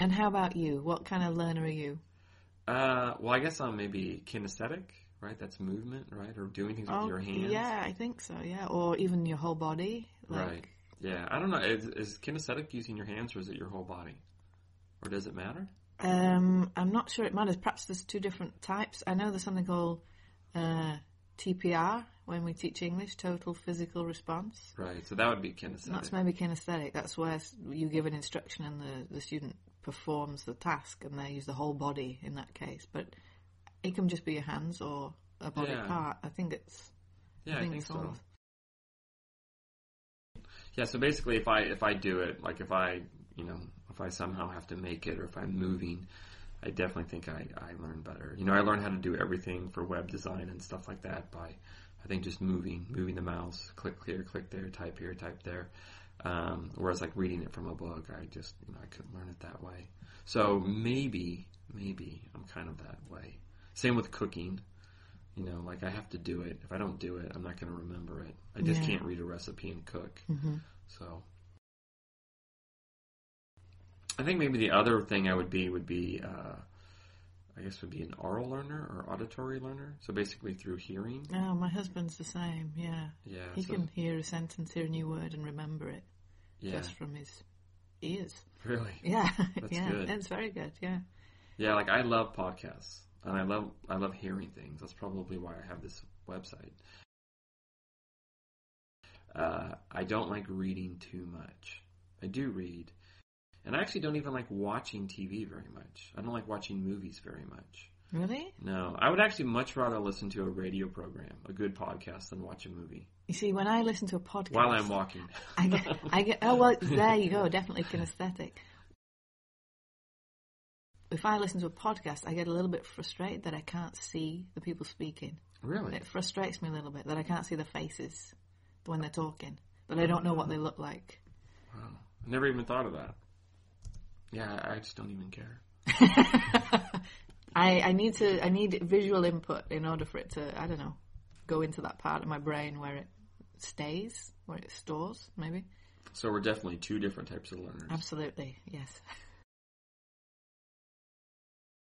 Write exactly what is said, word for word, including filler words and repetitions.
And how about you? What kind of learner are you? Uh, well, I guess I'm maybe kinesthetic, right? That's movement, right? Or doing things Oh, with your hands. yeah, I think so, yeah. Or even your whole body. Like... Right. Yeah, I don't know. Is, is kinesthetic using your hands, or is it your whole body? Or does it matter? Um, I'm not sure it matters. Perhaps there's two different types. I know there's something called uh, T P R when we teach English, total physical response. Right, so that would be kinesthetic. That's maybe kinesthetic. That's where you give an instruction and the, the student performs the task, and they use the whole body in that case. But it can just be your hands or a body yeah. part. I think it's... Yeah, I think, I think so. All... Yeah, so basically if I if I do it, like if I, you know, if I somehow have to make it or if I'm moving, I definitely think I, I learn better. You know, I learned how to do everything for web design and stuff like that by, I think, just moving, moving the mouse, click here, click there, type here, type there. Um, whereas like reading it from a book, I just, you know, I couldn't learn it that way. So maybe, maybe I'm kind of that way. Same with cooking. You know, like I have to do it. If I don't do it, I'm not going to remember it. I just yeah. can't read a recipe and cook. Mm-hmm. So I think maybe the other thing I would be would be, uh, I guess would be an oral learner or auditory learner. So basically through hearing. Oh, my husband's the same, yeah. Yeah. He so, can hear a sentence, hear a new word and remember it yeah. just from his ears. Really? Yeah. That's yeah. good. It's very good, yeah. Yeah, like I love podcasts. And I love I love hearing things. That's probably why I have this website. Uh, I don't like reading too much. I do read. And I actually don't even like watching T V very much. I don't like watching movies very much. Really? No. I would actually much rather listen to a radio program, a good podcast, than watch a movie. You see, when I listen to a podcast... While I'm walking. I get, I get, oh, well, there you go. Definitely kinesthetic. If I listen to a podcast, I get a little bit frustrated that I can't see the people speaking. Really? It frustrates me a little bit that I can't see the faces when they're talking, that I don't know what they look like. Wow. I never even thought of that. Yeah, I just don't even care. I, I need to. I need visual input in order for it to, I don't know, go into that part of my brain where it stays, where it stores, maybe. So we're definitely two different types of learners. Absolutely, yes.